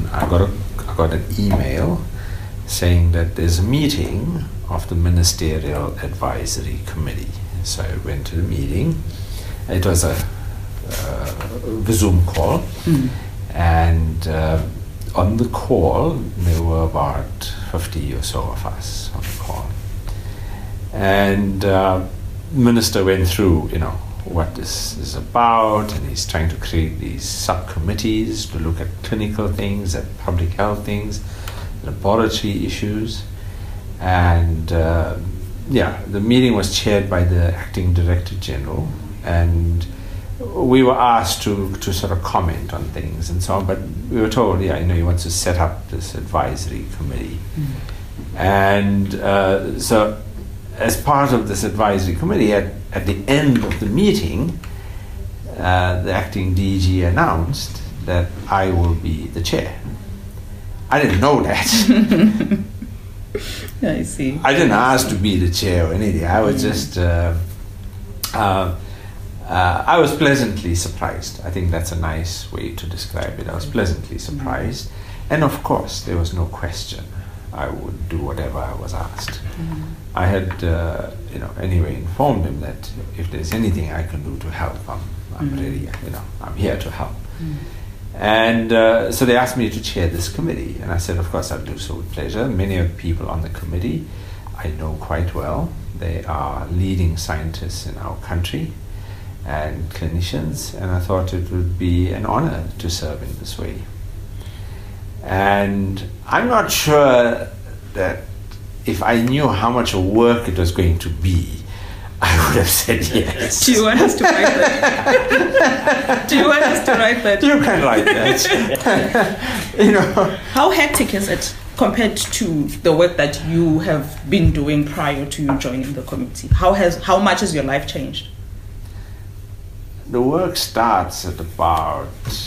I got an email saying that there's a meeting of the Ministerial Advisory Committee. So I went to the meeting. It was a Zoom call, and on the call there were about 50 or so of us on the call. And the minister went through, what this is about, and he's trying to create these subcommittees to look at clinical things, at public health things, laboratory issues. And the meeting was chaired by the acting director general, and we were asked to sort of comment on things and so on, but we were told, he wants to set up this advisory committee. And so as part of this advisory committee, at the end of the meeting, the acting DG announced that I will be the chair. I didn't know that. I see. I didn't ask to be the chair or anything. I was just, I was pleasantly surprised. I think that's a nice way to describe it. I was pleasantly surprised. And of course, there was no question. I would do whatever I was asked. I had, anyway, informed him that if there's anything I can do to help, I'm ready. I'm here to help. And so they asked me to chair this committee, and I said, of course, I'll do so with pleasure. Many of the people on the committee I know quite well. They are leading scientists in our country and clinicians, and I thought it would be an honor to serve in this way. And I'm not sure that if I knew how much work it was going to be, I would have said yes. Do you want us to write that? You can write that. How hectic is it compared to the work that you have been doing prior to you joining the committee? How much has your life changed? The work starts at about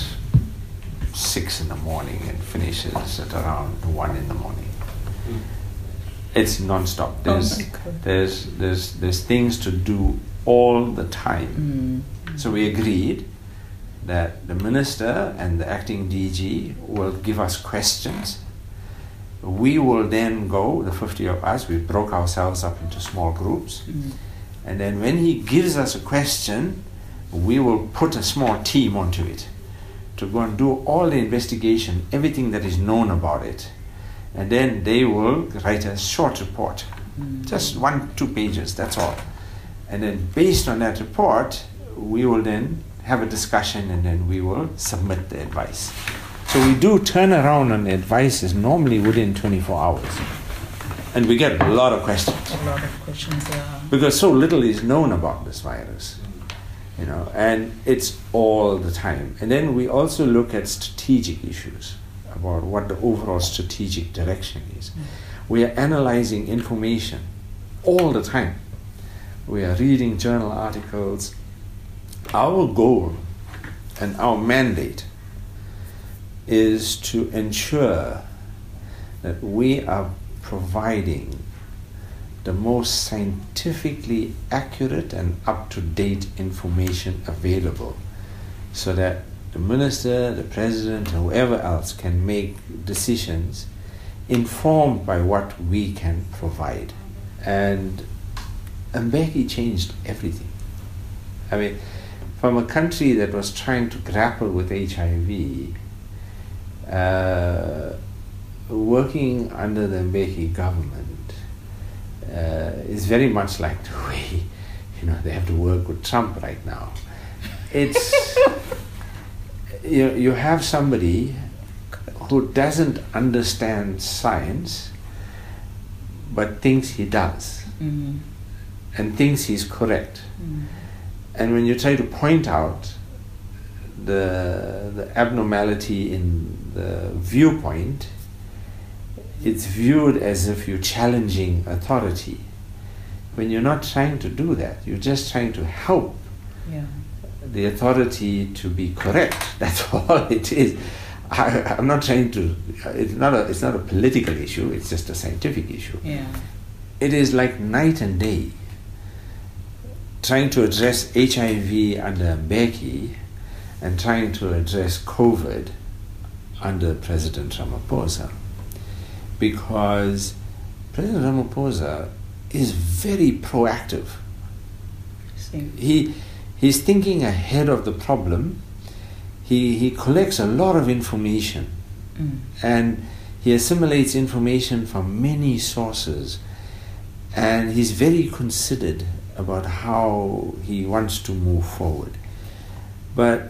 6 in the morning and finishes at around 1 in the morning. It's non-stop. There's things to do all the time. So we agreed that the minister and the acting DG will give us questions. We will then go, the 50 of us, we broke ourselves up into small groups. And then when he gives us a question, we will put a small team onto it to go and do all the investigation, everything that is known about it. And then they will write a short report, just 1-2 pages, that's all. And then based on that report, we will then have a discussion, and then we will submit the advice. So we do turn around on the advices normally within 24 hours. And we get a lot of questions. A lot of questions, yeah. Because so little is known about this virus. And it's all the time. And then we also look at strategic issues, about what the overall strategic direction is. We are analyzing information all the time. We are reading journal articles. Our goal and our mandate is to ensure that we are providing the most scientifically accurate and up-to-date information available, so that the minister, the president, whoever else can make decisions informed by what we can provide. And Mbeki changed everything. I mean, from a country that was trying to grapple with HIV, working under the Mbeki government is very much like the way, they have to work with Trump right now. It's you have somebody who doesn't understand science but thinks he does, and thinks he's correct. And when you try to point out the abnormality in the viewpoint, it's viewed as if you're challenging authority. When you're not trying to do that, you're just trying to help the authority to be correct. That's all it is. I'm not trying to. It's not a political issue. It's just a scientific issue. Yeah. It is like night and day. Trying to address HIV under Mbeki and trying to address COVID under President Ramaphosa, because President Ramaphosa is very proactive. He's thinking ahead of the problem. He collects a lot of information, and he assimilates information from many sources, and he's very considered about how he wants to move forward. But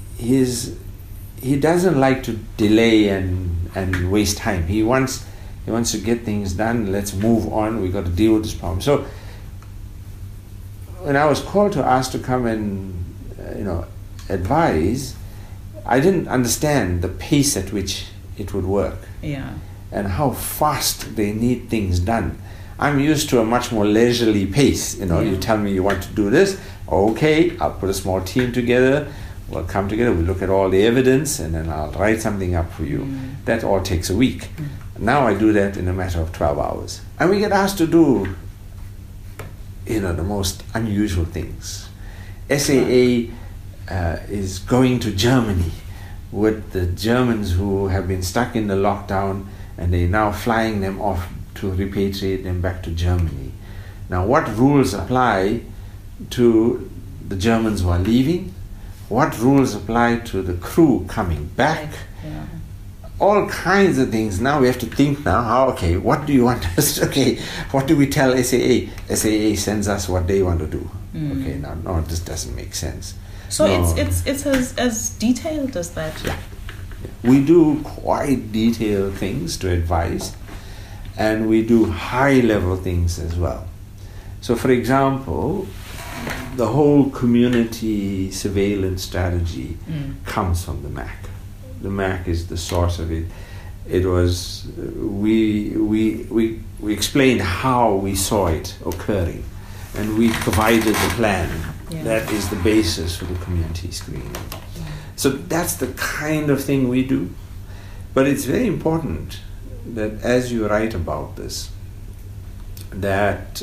he doesn't like to delay and waste time. He wants to get things done. Let's move on. We've got to deal with this problem. So when I was called to ask to come and advise, I didn't understand the pace at which it would work. Yeah. And how fast they need things done. I'm used to a much more leisurely pace. You tell me you want to do this, okay, I'll put a small team together, we'll come together, we'll look at all the evidence, and then I'll write something up for you. That all takes a week. Now I do that in a matter of 12 hours. And we get asked to do the most unusual things. SAA is going to Germany with the Germans who have been stuck in the lockdown, and they're now flying them off to repatriate them back to Germany. Now, what rules apply to the Germans who are leaving? What rules apply to the crew coming back? Yeah. All kinds of things. Now we have to think what do you want us what do we tell SAA? SAA sends us what they want to do. Okay, no, this doesn't make sense. So it's as detailed as that? Yeah. We do quite detailed things to advise, and we do high-level things as well. So, for example, the whole community surveillance strategy comes from the MAC. The MAC is the source of it. It was we explained how we saw it occurring, and we provided the plan. Yeah. That is the basis for the community screening. So that's the kind of thing we do. But it's very important that as you write about this, that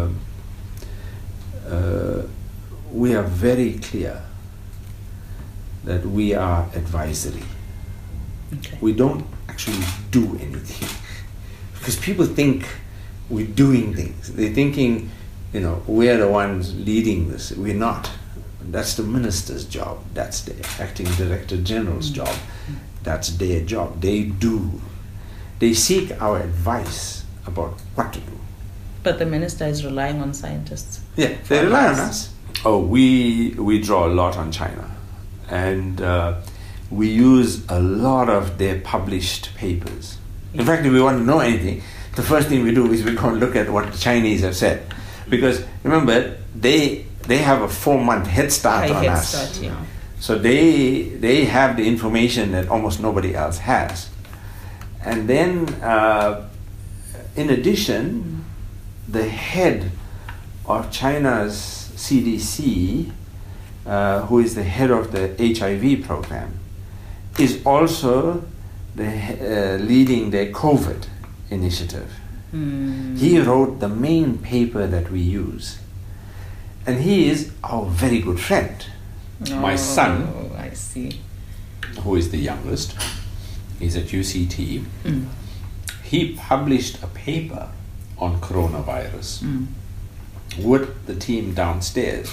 we are very clear that we are advisory. Okay. We don't actually do anything. Because people think we're doing things. They're thinking, we're the ones leading this. We're not. That's the minister's job. That's the acting director general's job. That's their job. They do. They seek our advice about what to do. But the minister is relying on scientists. Yeah, they rely on us. Oh, we draw a lot on China. And we use a lot of their published papers. In fact, if we want to know anything, the first thing we do is we go and look at what the Chinese have said. Because remember, they have a 4-month head start on us. Yeah. So they have the information that almost nobody else has. And then, in addition, the head of China's CDC, who is the head of the HIV program, is also leading the COVID initiative. He wrote the main paper that we use. And he is our very good friend. My son, I see, who is the youngest, he's at UCT. He published a paper on coronavirus with the team downstairs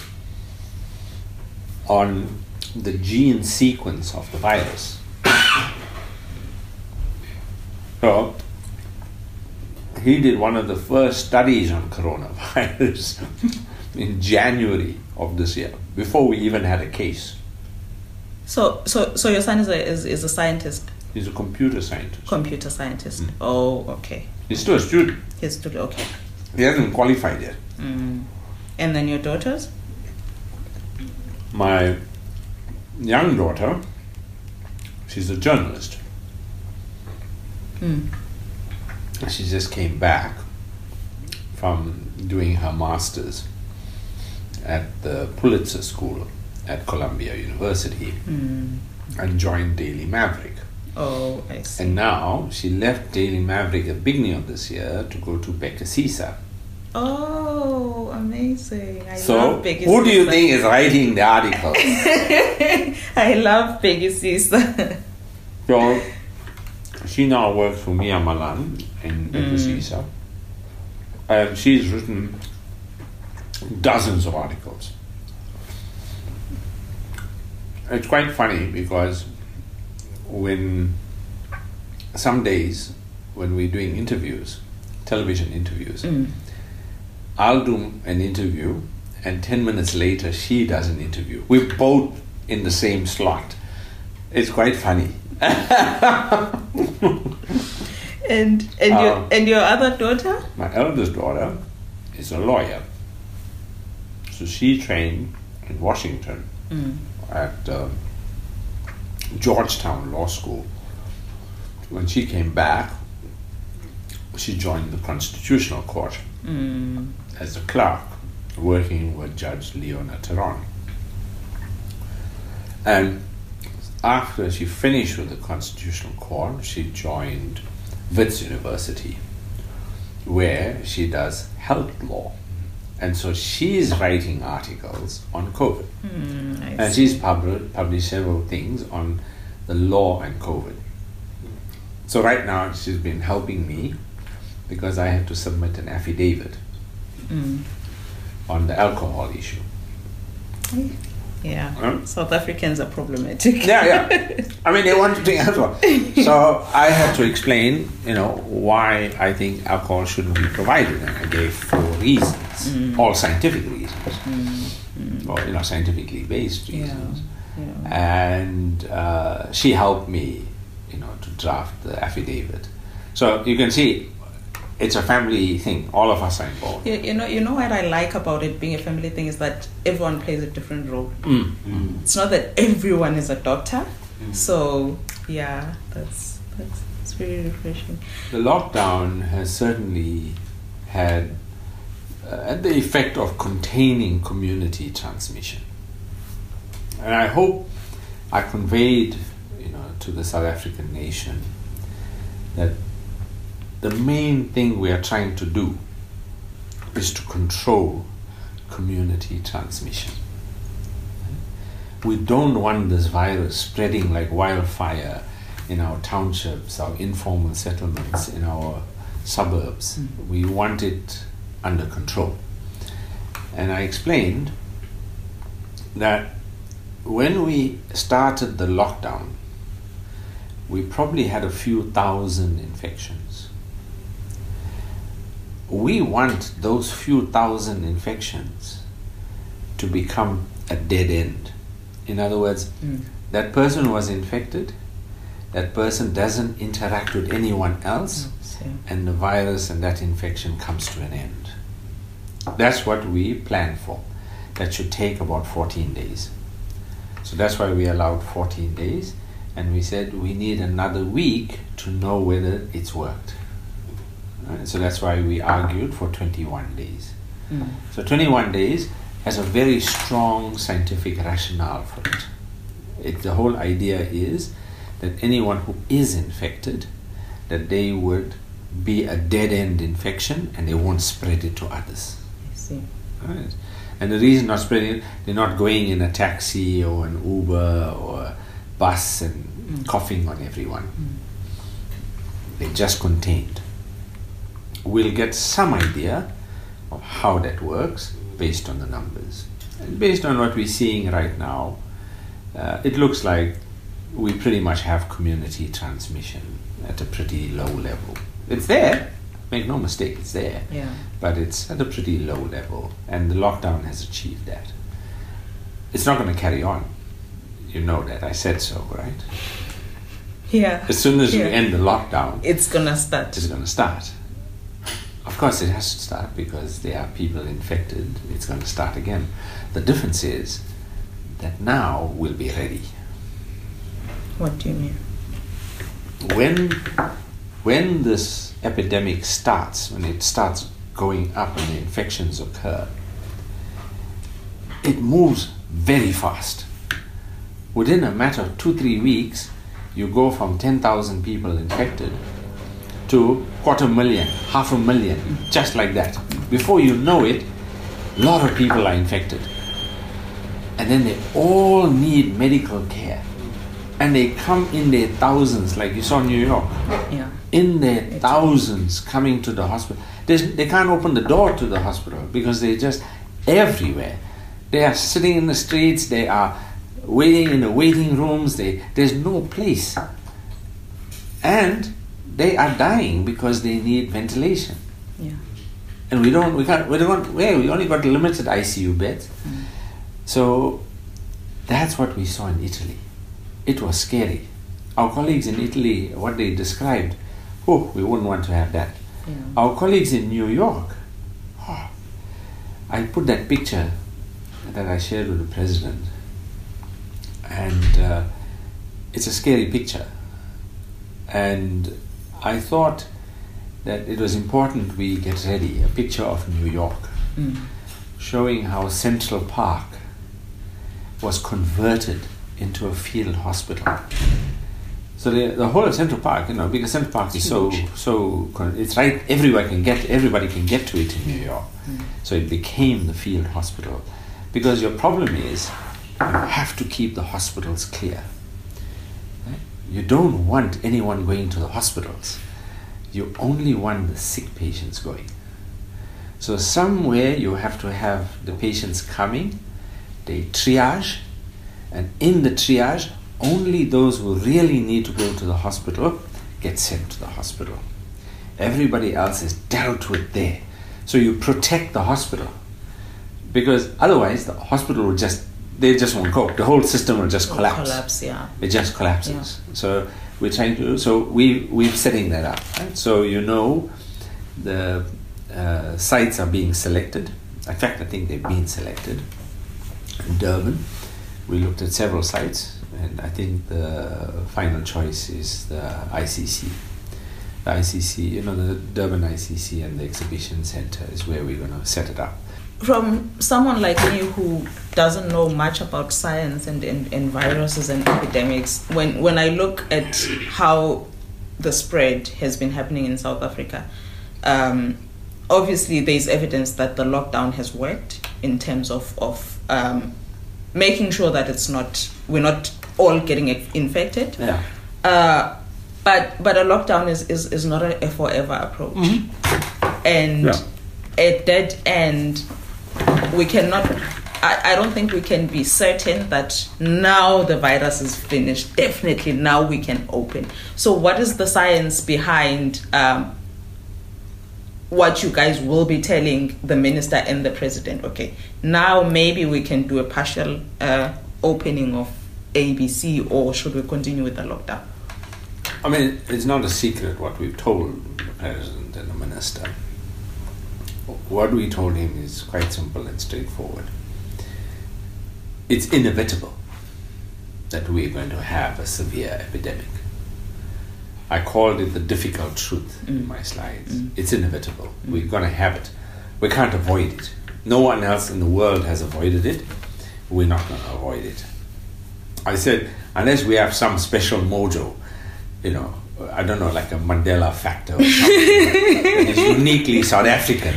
on the gene sequence of the virus. So he did one of the first studies on coronavirus in January of this year, before we even had a case. So your son is a scientist? He's a computer scientist. Computer scientist. Oh, okay. He's still a student. He's still, okay. He hasn't qualified yet. And then your daughters? My young daughter, she's a journalist. She just came back from doing her master's at the Pulitzer School at Columbia University and joined Daily Maverick. Oh, I see. And now she left Daily Maverick at the beginning of this year to go to Bekasisa. Oh, amazing. I so, love Bekasisa. Who do you think is writing the article? I love Bekasisa. So, She now works for Mia Malan in Ecosisa. And she's written dozens of articles. It's quite funny because some days when we're doing interviews, television interviews, I'll do an interview and 10 minutes later she does an interview. We're both in the same slot. It's quite funny. And your other daughter? My eldest daughter is a lawyer. So she trained in Washington at Georgetown Law School. When she came back, she joined the Constitutional Court as a clerk, working with Judge Leona Teron. And after she finished with the Constitutional Court, she joined Wits University, where she does health law. And so she's writing articles on COVID. And she's published several things on the law and COVID. So right now she's been helping me because I have to submit an affidavit on the alcohol issue. Yeah, South Africans are problematic. Yeah. I mean, they want to drink alcohol. So I had to explain, why I think alcohol shouldn't be provided. And I gave 4 reasons, all scientific reasons, or scientifically based reasons. And she helped me, to draft the affidavit. So you can see, it's a family thing. All of us are involved. You know what I like about it being a family thing is that everyone plays a different role. It's not that everyone is a doctor. So yeah, that's very refreshing. The lockdown has certainly had the effect of containing community transmission, and I hope I conveyed, to the South African nation that the main thing we are trying to do is to control community transmission. We don't want this virus spreading like wildfire in our townships, our informal settlements, in our suburbs. We want it under control. And I explained that when we started the lockdown, we probably had a few thousand infections. We want those few thousand infections to become a dead end. In other words, that person was infected, that person doesn't interact with anyone else, and the virus and that infection comes to an end. That's what we planned for. That should take about 14 days. So that's why we allowed 14 days, and we said we need another week to know whether it's worked. Right? So that's why we argued for 21 days. So 21 days has a very strong scientific rationale for it. The whole idea is that anyone who is infected, that they would be a dead-end infection and they won't spread it to others. I see. Right? And the reason not spreading it, they're not going in a taxi or an Uber or a bus and coughing on everyone. They're just contained. We'll get some idea of how that works based on the numbers. And based on what we're seeing right now, it looks like we pretty much have community transmission at a pretty low level. It's there, make no mistake, it's there. Yeah. But it's at a pretty low level, and the lockdown has achieved that. It's not going to carry on. You know that, I said so, right? Yeah. As soon as we end the lockdown, it's going to start. It's going to start. Of course it has to start because there are people infected. It's going to start again. The difference is that now we'll be ready. What do you mean? When this epidemic starts, when it starts going up and the infections occur, it moves very fast. Within a matter of 2-3 weeks, you go from 10,000 people infected to 250,000, 500,000, just like that. Before you know it, a lot of people are infected. And then they all need medical care. And they come in their thousands, like you saw in New York. Yeah. In their thousands coming to the hospital. They can't open the door to the hospital because they're just everywhere. They are sitting in the streets, they are waiting in the waiting rooms, there's no place. And they are dying because they need ventilation. Yeah. And we only got limited ICU beds. So that's what we saw in Italy. It was scary. Our colleagues in Italy, what they described, we wouldn't want to have that. Yeah. Our colleagues in New York, I put that picture that I shared with the president, and it's a scary picture. And I thought that it was important we get ready, a picture of New York, showing how Central Park was converted into a field hospital. So the whole of Central Park, because Central Park is it's right, everybody can get to it in New York. So it became the field hospital. Because your problem is, you have to keep the hospitals clear. Right? You don't want anyone going to the hospitals. You only want the sick patients going. So somewhere you have to have the patients coming, they triage, and in the triage, only those who really need to go to the hospital get sent to the hospital. Everybody else is dealt with there. So you protect the hospital. Because otherwise the hospital will they just won't cope. The whole system will just collapse. It just collapses. Yeah. So we're trying to, we're setting that up. Right? So the sites are being selected. In fact, I think they've been selected. In Durban, we looked at several sites, and I think the final choice is the ICC. The ICC, the Durban ICC and the exhibition center is where we're going to set it up. From someone like me who doesn't know much about science and viruses and epidemics, when I look at how the spread has been happening in South Africa, obviously there's evidence that the lockdown has worked in terms of making sure that we're not all getting infected. Yeah. But a lockdown is not a forever approach. Mm-hmm. And at that end, we cannot, I don't think we can be certain that now the virus is finished. Definitely now we can open. So what is the science behind what you guys will be telling the minister and the president? Okay, now maybe we can do a partial opening of ABC, or should we continue with the lockdown? I mean, it's not a secret what we've told the president and the minister. What we told him is quite simple and straightforward. It's inevitable that we're going to have a severe epidemic. I called it the difficult truth in my slides. It's inevitable. We're going to have it. We can't avoid it. No one else in the world has avoided it. We're not going to avoid it. I said, unless we have some special mojo, I don't know, like a Mandela factor or something that is uniquely South African,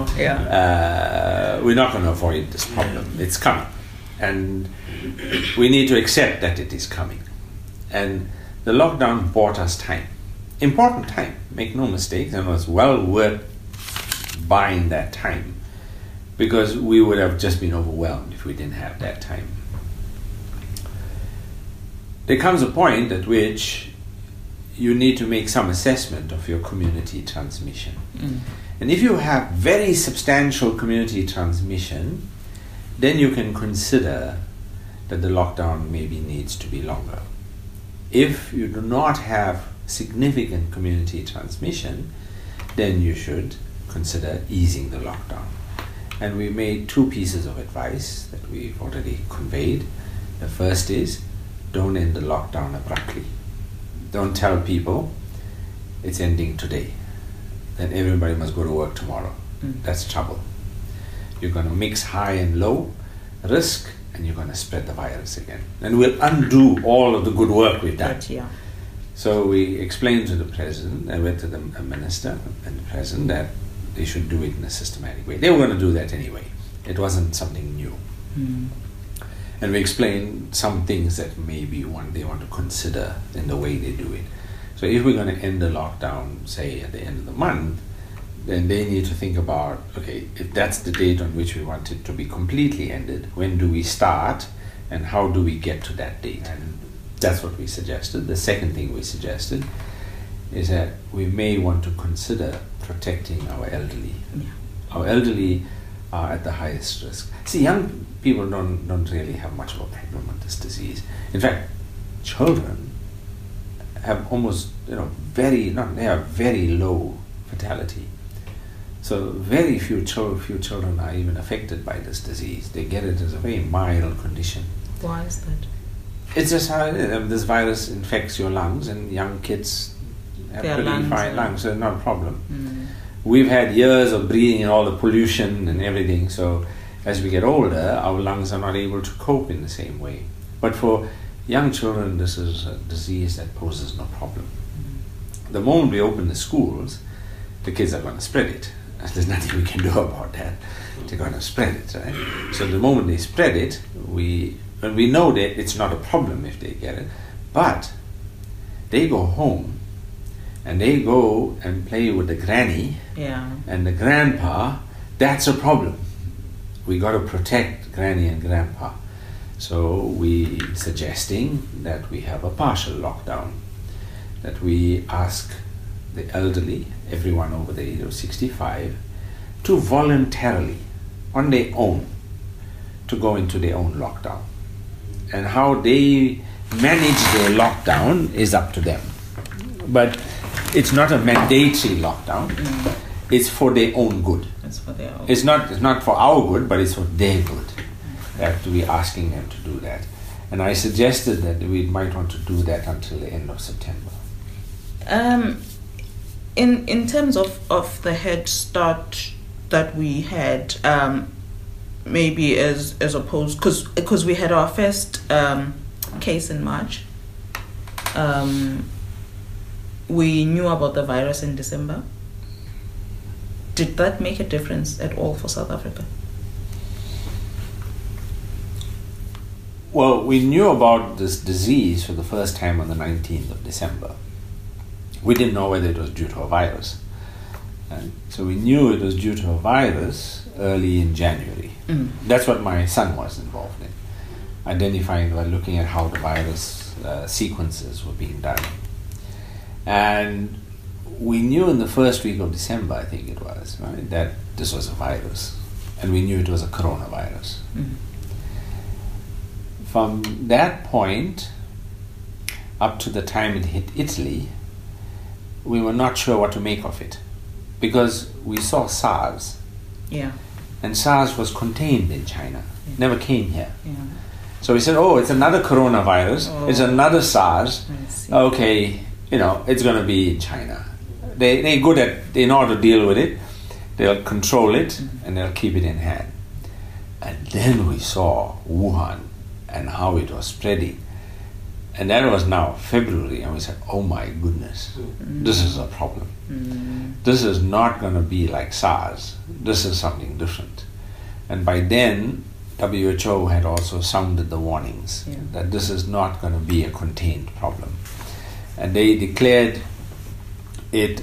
we're not going to avoid this problem. It's coming. And we need to accept that it is coming. And the lockdown bought us time. Important time, make no mistakes, and it was well worth buying that time, because we would have just been overwhelmed if we didn't have that time. There comes a point at which you need to make some assessment of your community transmission. And if you have very substantial community transmission, then you can consider that the lockdown maybe needs to be longer. If you do not have significant community transmission, then you should consider easing the lockdown. And we made two pieces of advice that we've already conveyed. The first is, don't end the lockdown abruptly. Don't tell people it's ending today, then everybody must go to work tomorrow. That's trouble. You're going to mix high and low risk, and you're going to spread the virus again. And we'll undo all of the good work we've done. So we explained to the president, I went to the minister and the president, that they should do it in a systematic way. They were going to do that anyway. It wasn't something new. And we explain some things that maybe they want to consider in the way they do it. So if we're going to end the lockdown, say at the end of the month, then they need to think about, okay, if that's the date on which we want it to be completely ended, when do we start and how do we get to that date? And that's what we suggested. The second thing we suggested is that we may want to consider protecting our elderly. Yeah. Our elderly are at the highest risk. See, young people don't really have much of a problem with this disease. In fact, children have almost, they have very low fatality. So very few children are even affected by this disease. They get it as a very mild condition. Why is that? It's just how this virus infects your lungs, and young kids have pretty fine lungs, so not a problem. Mm. We've had years of breathing in all the pollution and everything, so as we get older, our lungs are not able to cope in the same way. But for young children, this is a disease that poses no problem. Mm. The moment we open the schools, the kids are going to spread it. There's nothing we can do about that. They're going to spread it, right? So the moment they spread it, we know that it's not a problem if they get it, but they go home and they go and play with the granny and the grandpa. That's a problem. We got to protect granny and grandpa. So we suggesting that we have a partial lockdown, that we ask the elderly, everyone over the age of 65, to voluntarily, on their own, to go into their own lockdown. And how they manage their lockdown is up to them. But it's not a mandatory lockdown. Mm. It's for their own good. It's for their own. It's not for our good, but it's for their good. That we're asking them to do that. And I suggested that we might want to do that until the end of September. In terms of the Head Start that we had, maybe as opposed, because we had our first case in March. We knew about the virus in December. Did that make a difference at all for South Africa? Well, we knew about this disease for the first time on the 19th of December. We didn't know whether it was due to a virus. And so we knew it was due to a virus early in January. Mm. That's what my son was involved in, identifying by looking at how the virus sequences were being done. And we knew in the first week of December, I think it was, right, that this was a virus. And we knew it was a coronavirus. Mm. From that point up to the time it hit Italy, we were not sure what to make of it, because we saw SARS. Yeah. And SARS was contained in China, never came here. Yeah. So we said, it's another coronavirus, it's another SARS. Okay, it's going to be in China. They're good at, they know how to deal with it, they'll control it, and they'll keep it in hand. And then we saw Wuhan and how it was spreading. And that was now February, and we said, oh my goodness, this is a problem. This is not going to be like SARS. This is something different. And by then, WHO had also sounded the warnings that this is not going to be a contained problem. And they declared it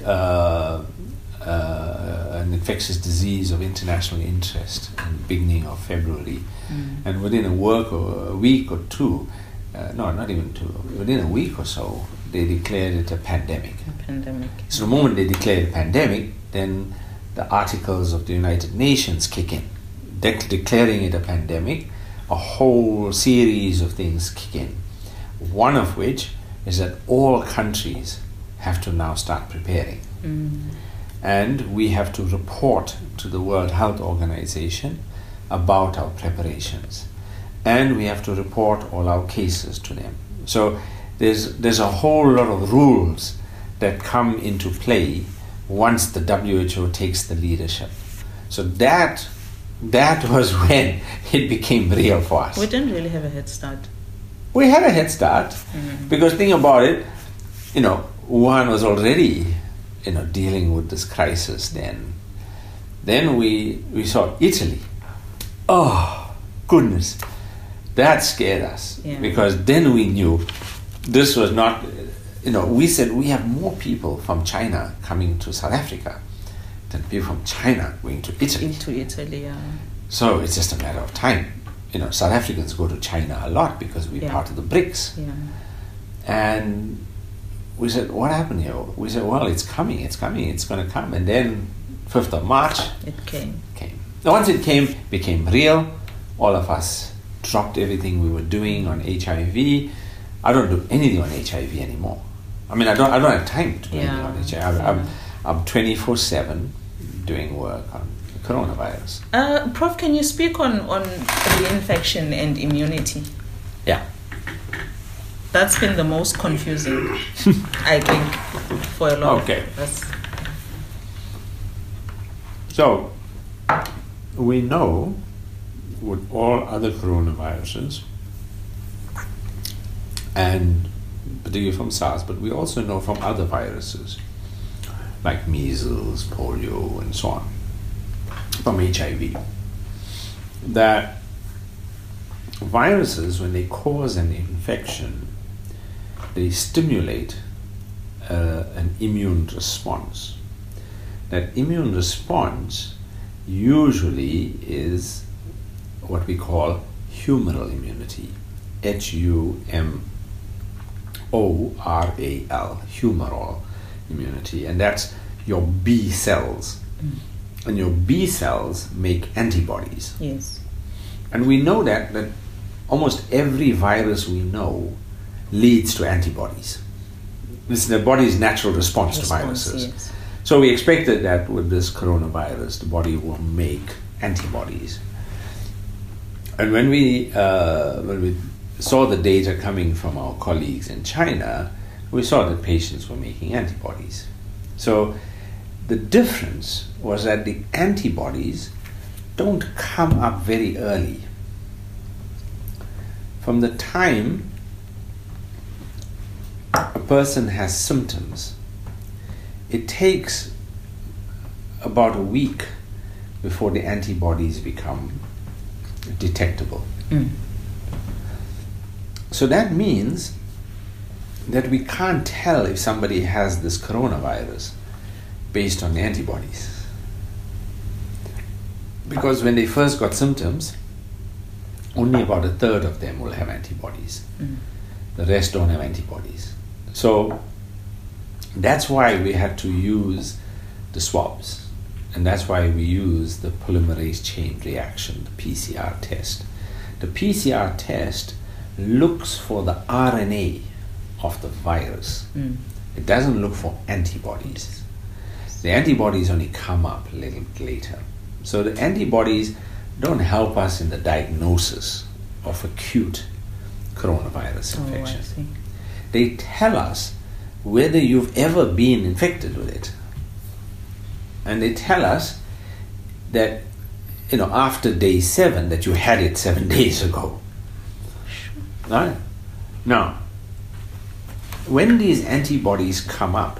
an infectious disease of international interest in the beginning of February. And within a week or two, not even two, within a week or so, they declared it a pandemic. So the moment they declared a pandemic, then the articles of the United Nations kick in. Declaring it a pandemic, a whole series of things kick in. One of which is that all countries have to now start preparing. And we have to report to the World Health Organization about our preparations. And we have to report all our cases to them. So there's a whole lot of rules that come into play once the WHO takes the leadership. So that was when it became real for us. We didn't really have a head start. We had a head start because think about it, Wuhan was already dealing with this crisis then. Then we saw Italy. Oh, goodness. That scared us, Yeah. because then we knew this was not, we said we have more people from China coming to South Africa than people from China going to Italy. Into Italy, yeah. So it's just a matter of time. South Africans go to China a lot because we're Yeah. part of the BRICS. Yeah. And we said, what happened here? We said, well, it's coming, it's going to come. And then 5th of March It came. came. Now, once it became real, all of us dropped everything we were doing on HIV. I don't do anything on HIV anymore. I mean, I don't have time to do anything on HIV. I'm 24/7 doing work on the coronavirus. Prof, can you speak on reinfection and immunity? Yeah. That's been the most confusing, I think, for a lot Okay. of us. So, we know with all other coronaviruses, and particularly from SARS, but we also know from other viruses, like measles, polio, and so on, from HIV, that viruses, when they cause an infection, they stimulate an immune response. That immune response usually is what we call humoral immunity, HUMORAL, humoral immunity, and that's your B cells. And your B cells make antibodies. Yes. And we know that almost every virus we know leads to antibodies. This is the body's natural response to viruses. Yes. So we expected that with this coronavirus, the body will make antibodies. And when we saw the data coming from our colleagues in China, we saw that patients were making antibodies. So the difference was that the antibodies don't come up very early. From the time a person has symptoms, it takes about a week before the antibodies become detectable. So that means that we can't tell if somebody has this coronavirus based on the antibodies. Because when they first got symptoms, only about a third of them will have antibodies. The rest don't have antibodies. So that's why we had to use the swabs. And that's why we use the polymerase chain reaction, the PCR test. The PCR test looks for the RNA of the virus. It doesn't look for antibodies. The antibodies only come up a little later. So the antibodies don't help us in the diagnosis of acute coronavirus infection. Oh, I see. They tell us whether you've ever been infected with it. And they tell us that, after day 7, that you had it 7 days ago. Right? Now, when these antibodies come up,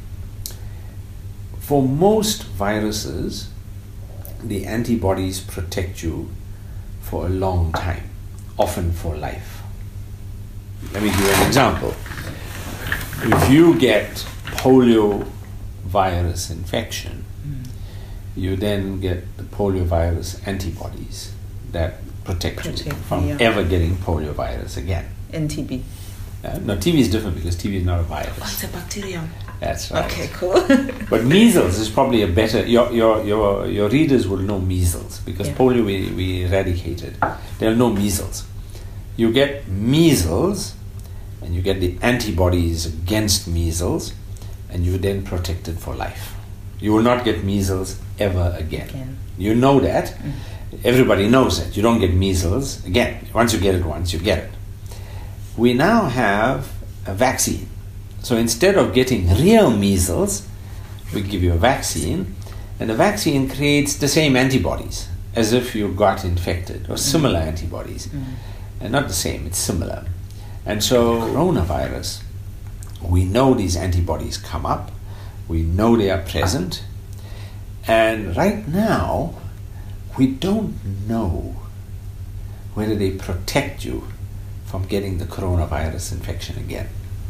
for most viruses, the antibodies protect you for a long time, often for life. Let me give you an example. If you get polio virus infection, you then get the poliovirus antibodies that protect you from ever getting poliovirus again. And TB. No, TB is different because TB is not a virus. Oh, it's a bacterium. That's right. Okay, cool. But measles is probably a better. Your readers will know measles because polio we eradicated. They'll know measles. You get measles, and you get the antibodies against measles, and you're then protected for life. You will not get measles ever again. You know that. Everybody knows that. You don't get measles again. Once you get it once, you get it. We now have a vaccine. So instead of getting real measles, we give you a vaccine, and the vaccine creates the same antibodies as if you got infected, or similar antibodies. And not the same, it's similar. And so coronavirus, we know these antibodies come up, we know they are present, and right now we don't know whether they protect you from getting the coronavirus infection again.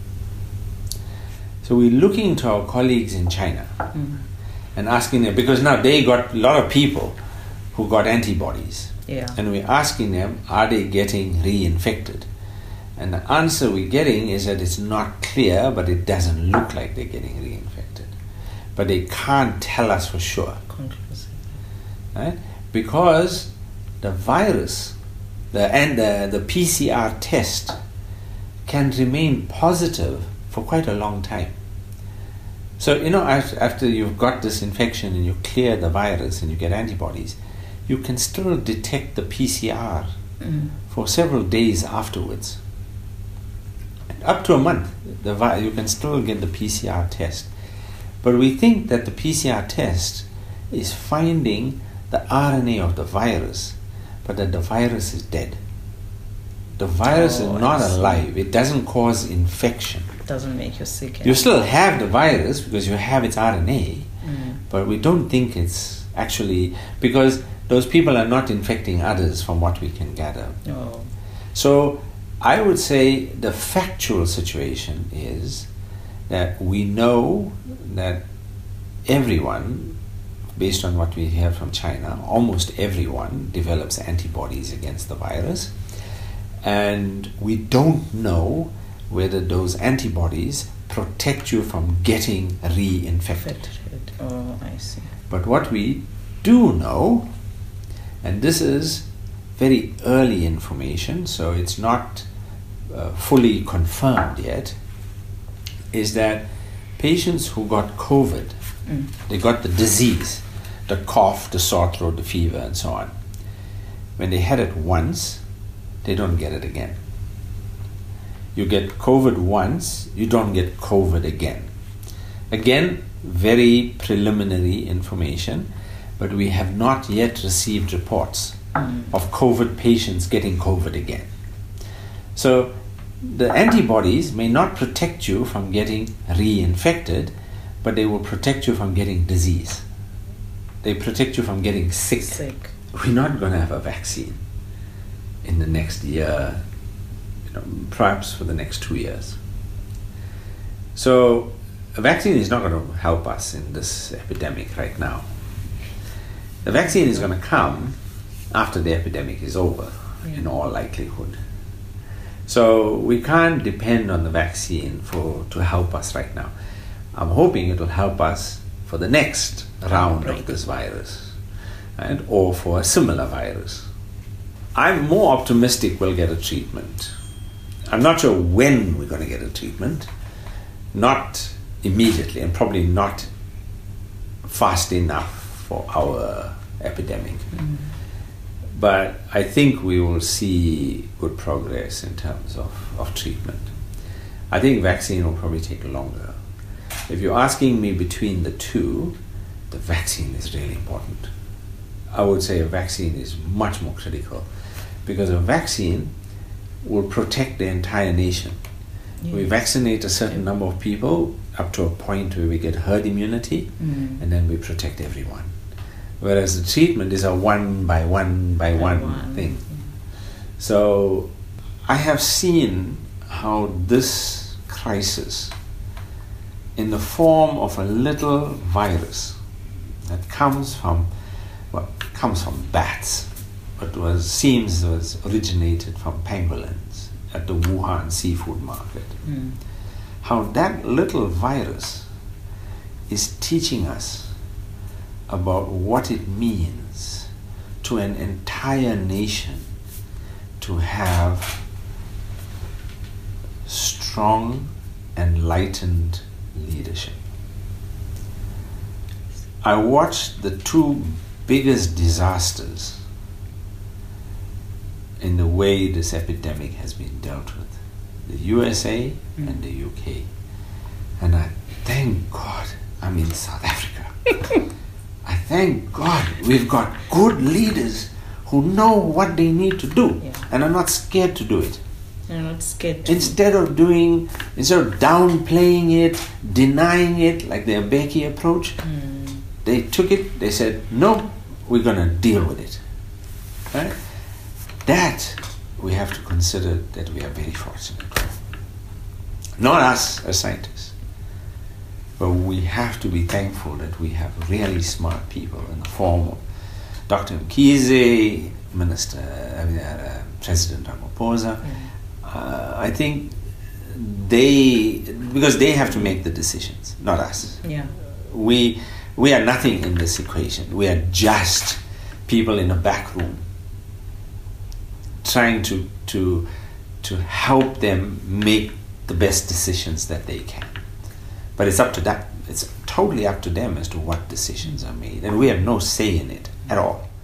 So we're looking to our colleagues in China and asking them, because now they got a lot of people who got antibodies. Yeah. And we're asking them, are they getting reinfected? And the answer we're getting is that it's not clear, but it doesn't look like they're getting reinfected. But they can't tell us for sure. Right? Because the virus, the PCR test can remain positive for quite a long time. So, after you've got this infection and you clear the virus and you get antibodies, you can still detect the PCR for several days afterwards. And up to a month, you can still get the PCR test. But we think that the PCR test is finding the RNA of the virus, but that the virus is dead. The virus is not alive. It doesn't cause infection. It doesn't make you sick. You still have the virus because you have its RNA, but we don't think it's actually, because those people are not infecting others from what we can gather. Oh. So I would say the factual situation is that we know that everyone, based on what we hear from China, almost everyone develops antibodies against the virus. And we don't know whether those antibodies protect you from getting reinfected. Oh, I see. But what we do know, and this is very early information, so it's not fully confirmed yet, is that patients who got COVID, they got the disease, the cough, the sore throat, the fever, and so on. When they had it once, they don't get it again. You get COVID once, you don't get COVID again. Again, very preliminary information, but we have not yet received reports of COVID patients getting COVID again. So the antibodies may not protect you from getting reinfected, but they will protect you from getting disease. They protect you from getting sick. We're not going to have a vaccine in the next year, perhaps for the next 2 years. So a vaccine is not going to help us in this epidemic right now. The vaccine is going to come after the epidemic is over, in all likelihood. So we can't depend on the vaccine to help us right now. I'm hoping it will help us for the next round of this virus, right? Or for a similar virus. I'm more optimistic we'll get a treatment. I'm not sure when we're going to get a treatment. Not immediately, and probably not fast enough for our epidemic. But I think we will see good progress in terms of treatment. I think vaccine will probably take longer. If you're asking me between the two, the vaccine is really important. I would say a vaccine is much more critical, because a vaccine will protect the entire nation. We vaccinate a certain number of people up to a point where we get herd immunity, and then we protect everyone. Whereas the treatment is a one by one thing. So I have seen how this crisis, in the form of a little virus that comes from bats, but seems was originated from pangolins at the Wuhan seafood market. How that little virus is teaching us about what it means to an entire nation to have strong, enlightened leadership. I watched the two biggest disasters in the way this epidemic has been dealt with, the USA and the UK. And I thank God I'm in South Africa. I thank God we've got good leaders who know what they need to do and are not scared to do it. They're not scared. Instead of downplaying it, denying it, like the Mbeki approach, they took it, they said, no, we're going to deal with it. Right? that we have to consider that we are very fortunate. Not us as scientists, but we have to be thankful that we have really smart people in the form of Dr. Mkhize, President Ramaphosa. I think because they have to make the decisions, not us. Yeah. We are nothing in this equation. We are just people in a back room trying to help them make the best decisions that they can. But it's up to them. It's totally up to them as to what decisions are made, and we have no say in it at all.